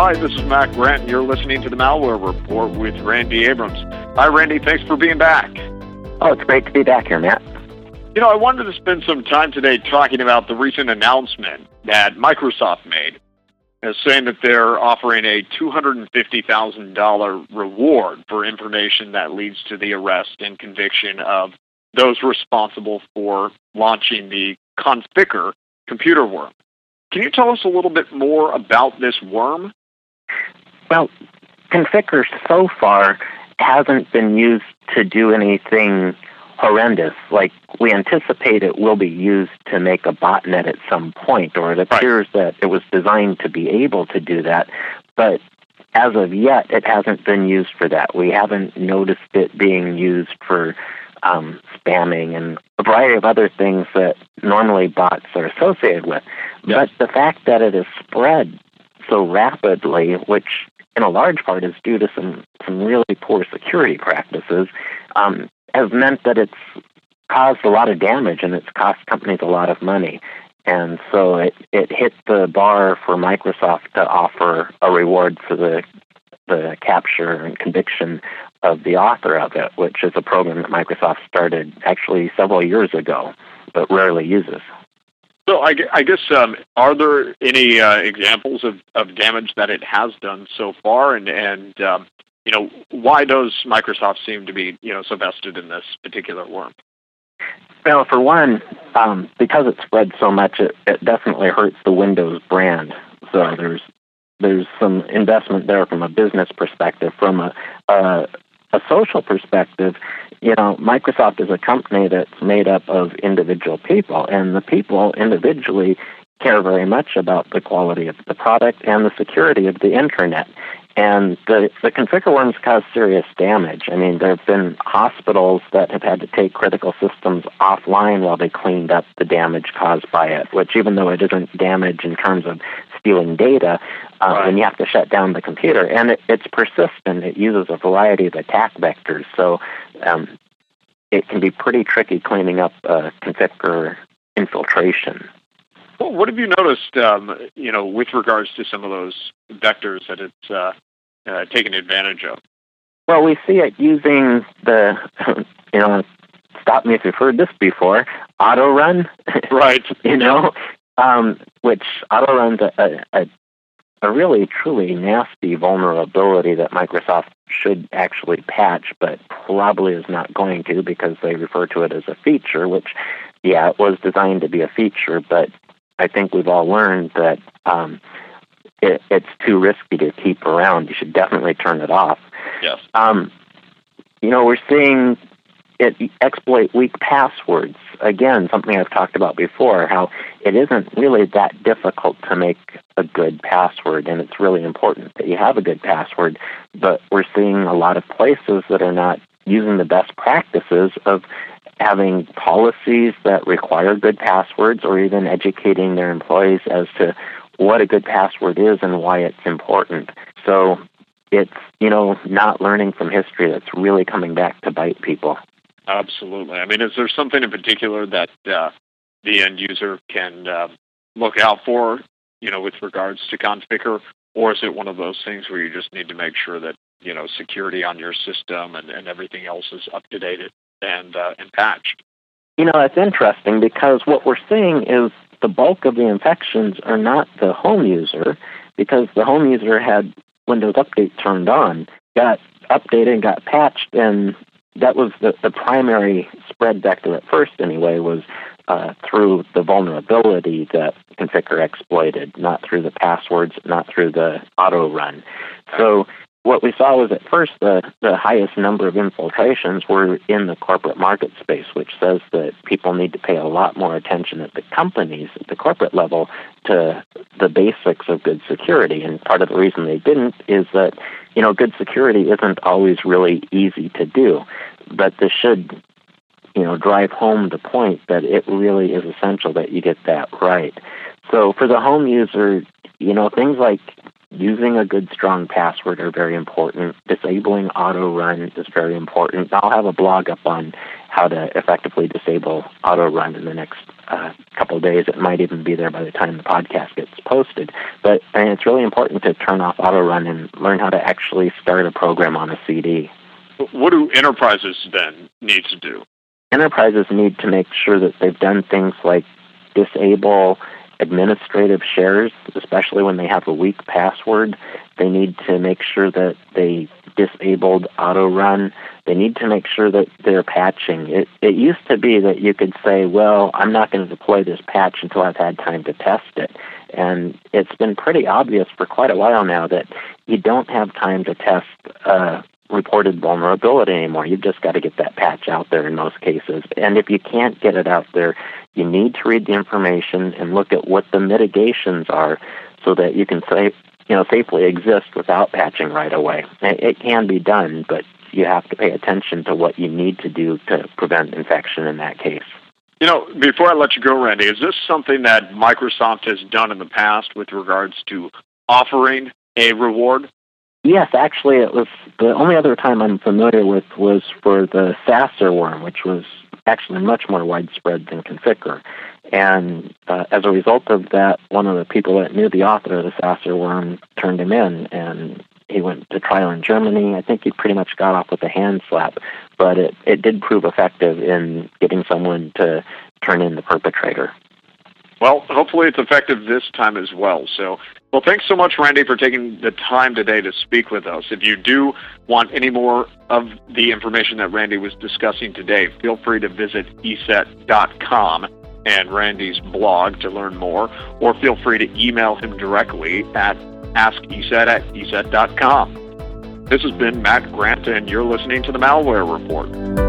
Hi, this is Matt Grant, and you're listening to the Malware Report with Randy Abrams. Hi, Randy. Thanks for being back. Oh, it's great to be back here, Matt. You know, I wanted to spend some time today talking about the recent announcement that Microsoft made, saying that they're offering a $250,000 reward for information that leads to the arrest and conviction of those responsible for launching the Conficker computer worm. Can you tell us a little bit more about this worm? Well, Conficker so far hasn't been used to do anything horrendous. Like, we anticipate it will be used to make a botnet at some point, or it appears that it was designed to be able to do that. But as of yet, it hasn't been used for that. We haven't noticed it being used for spamming and a variety of other things that normally bots are associated with. Yes. But the fact that it has spread so rapidly, which in a large part is due to some really poor security practices, has meant that it's caused a lot of damage and it's cost companies a lot of money. And so it hit the bar for Microsoft to offer a reward for the capture and conviction of the author of it, which is a program that Microsoft started actually several years ago, but rarely uses. So I guess, are there any examples of damage that it has done so far? And you know, why does Microsoft seem to be, so vested in this particular worm? Well, for one, because it spread so much, it definitely hurts the Windows brand. So there's some investment there from a business perspective. From a social perspective, Microsoft is a company that's made up of individual people, and the people individually care very much about the quality of the product and the security of the Internet. And the Conficker worms cause serious damage. I mean, there have been hospitals that have had to take critical systems offline while they cleaned up the damage caused by it, which, even though it isn't damage in terms of stealing data, then you have to shut down the computer. And it's persistent. It uses a variety of attack vectors. So it can be pretty tricky cleaning up Conficker infiltration. Well, what have you noticed, with regards to some of those vectors that it's taken advantage of? Well, we see it using the, stop me if you've heard this before, auto-run. Right. Which auto-run's a really, truly nasty vulnerability that Microsoft should actually patch, but probably is not going to because they refer to it as a feature, which, it was designed to be a feature, but I think we've all learned that it's too risky to keep around. You should definitely turn it off. Yes. We're seeing it exploit weak passwords. Again, something I've talked about before, how it isn't really that difficult to make a good password, and it's really important that you have a good password, but we're seeing a lot of places that are not using the best practices of having policies that require good passwords, or even educating their employees as to what a good password is and why it's important. So it's, not learning from history that's really coming back to bite people. Absolutely. I mean, is there something in particular that the end user can look out for, with regards to Conficker, or is it one of those things where you just need to make sure that, security on your system and everything else is up to date and patched? It's interesting because what we're seeing is the bulk of the infections are not the home user, because the home user had Windows Update turned on, got updated, got patched, and that was the primary spread vector at first anyway, was through the vulnerability that Conficker exploited, not through the passwords, not through the auto run. So what we saw was at first the highest number of infiltrations were in the corporate market space, which says that people need to pay a lot more attention at the companies, at the corporate level, to the basics of good security. And part of the reason they didn't is that, good security isn't always really easy to do. But this should, drive home the point that it really is essential that you get that right. So for the home user, things like using a good, strong password are very important. Disabling auto run is very important. I'll have a blog up on how to effectively disable auto run in the next couple of days. It might even be there by the time the podcast gets posted. But it's really important to turn off auto run and learn how to actually start a program on a CD. What do enterprises then need to do? Enterprises need to make sure that they've done things like disable administrative shares, especially when they have a weak password. They need to make sure that they disabled auto run. They need to make sure that they're patching. It used to be that you could say, well, I'm not going to deploy this patch until I've had time to test it. And it's been pretty obvious for quite a while now that you don't have time to test reported vulnerability anymore. You've just got to get that patch out there in most cases. And if you can't get it out there, you need to read the information and look at what the mitigations are so that you can safely exist without patching right away. It can be done, but you have to pay attention to what you need to do to prevent infection in that case. Before I let you go, Randy, is this something that Microsoft has done in the past with regards to offering a reward? Yes, actually, it was the only other time I'm familiar with was for the Sasser worm, which was actually much more widespread than Conficker. And as a result of that, one of the people that knew the author of the Sasser worm turned him in, and he went to trial in Germany. I think he pretty much got off with a hand slap, but it did prove effective in getting someone to turn in the perpetrator. Well, hopefully it's effective this time as well. Well, thanks so much, Randy, for taking the time today to speak with us. If you do want any more of the information that Randy was discussing today, feel free to visit ESET.com and Randy's blog to learn more, or feel free to email him directly at askeset@eset.com. This has been Matt Grant, and you're listening to the Malware Report.